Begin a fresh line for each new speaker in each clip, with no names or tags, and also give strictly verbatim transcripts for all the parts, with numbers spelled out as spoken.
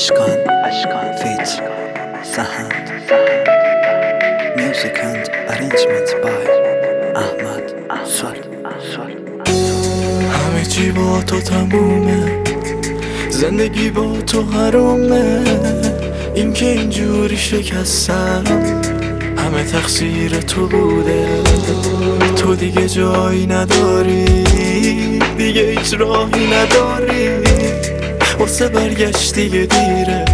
Ashkan, Ashkan, Feet, Sahand, Music and Arrangement by Ahmad Sol.
همه چی با تو تمومه، زندگی با تو حرامه. این که اینجوری شکستم همه تقصیر تو بوده. تو دیگه جایی نداری، دیگه هیچ راهی نداری. واسه برگشت دیگه دیره،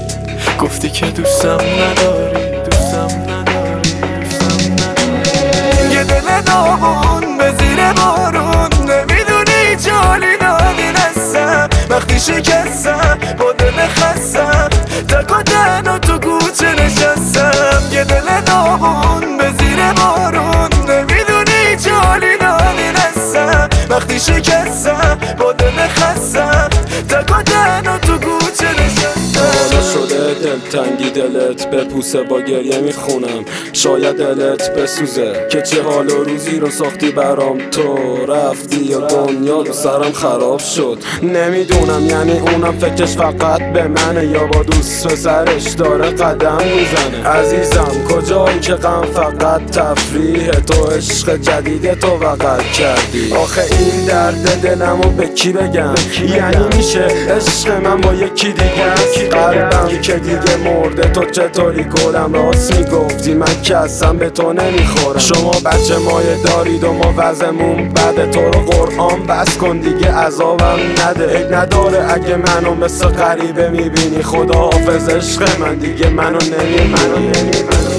گفتی که دوستم نداری، دوستم نداری، دوستم نداری. یه دل داغون به زیر بارون، نمیدونی جالی دادی نستم. وقتی شکستم با دل خستم، تک و تنها تو کوچه نشستم. یه دل داغون به زیر بارون، نمیدونی جالی دادی نستم. وقتی شکستم با دل خستم، تک و تنها تو کوچه نشستم.
حالا شده دلتنگی دلت بپوسه، با گریه میخونم شاید دلت بسوزه که چه حال و روزی رو ساختی برام. تو رفتی و دنیا رو سرم خراب شد. نمیدونم یعنی اونم فکرش فقط به منه یا با دوست پسرش داره قدم میزنه. عزیزم کجایی که غم فقط تفریح، تو عشق جدید تو وقت کردی. آخه این درد دلمو به کی بگم؟ یعنی میشه عشق من با یکی دیگه است؟ قلبم که دیگه مرده، تو چطوری گلم راست میگفتی، من که اصلا به تو نمیخورم. شما بچه مایه دارید و ما وضعمون بده. تو رو قرآن بس کن دیگه عذابم نده. عیب نداره اگه منو مثل غریبه میبینی، خدا حافظ عشق من دیگه منو نمیبینی.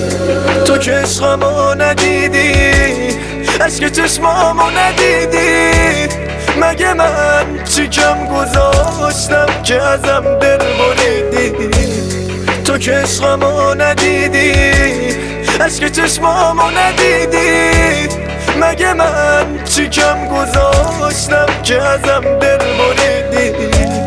تو که عشقمو ندیدی، عشق چشمامو ندیدی. مگه من چی کم گذاشتم که ازم دل بریدی؟ تو که عشقمو ندیدی، عشق چشمامو ندیدی. مگه من چی کم گذاشتم که ازم دل بریدی؟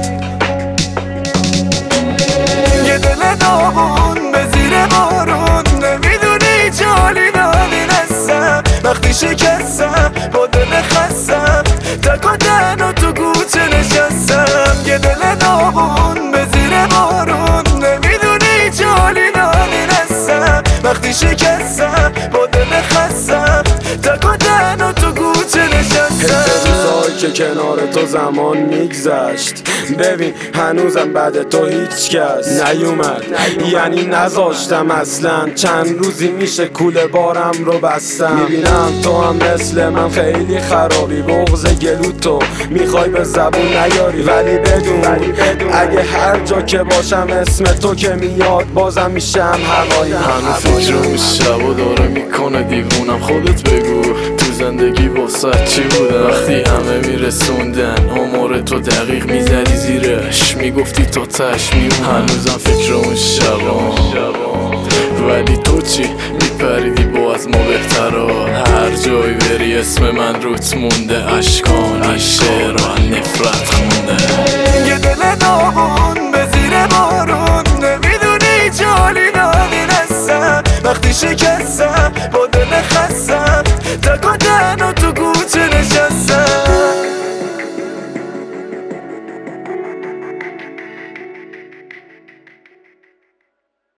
یه دل داغون به زیر بارون، نمیدونی جالی دادی نستم. وقتی شکستم با دل خستم، تک و تنها تو کوچه نشستم. یه دل داغون به زیر بارون، نمیدونی جالی دادی نستم. وقتی شکستم با دل خستم، تک و تنها تو کوچه نشستم.
روزایی که کنار تو زمان میگذشت، ببین هنوزم بعد تو هیچ کس نیومد. یعنی نذاشتم اصلا، چند روزی میشه کوله بارم رو بستم. میبینم تو هم مثل من خیلی خرابی، بغض گلو تو میخوای به زبون نیاری. ولی بدون اگه هر جا که باشم اسم تو که میاد، بازم میشم هوایی.
هنوز فکرم شب و داره میکنه دیوونم. خودت بگو تو زندگی واسه چی بودم؟ وقتی همه میرسوندن عمر تو دقیق میزدی زیرش، میگفتی تا تش میمون. هنوزم فکر اون شبام، ولی تو چی؟ میپریدی با از ما بهترا. هر جایی بری اسم من روت مونده. اشکان این شعر و نفرت خونده.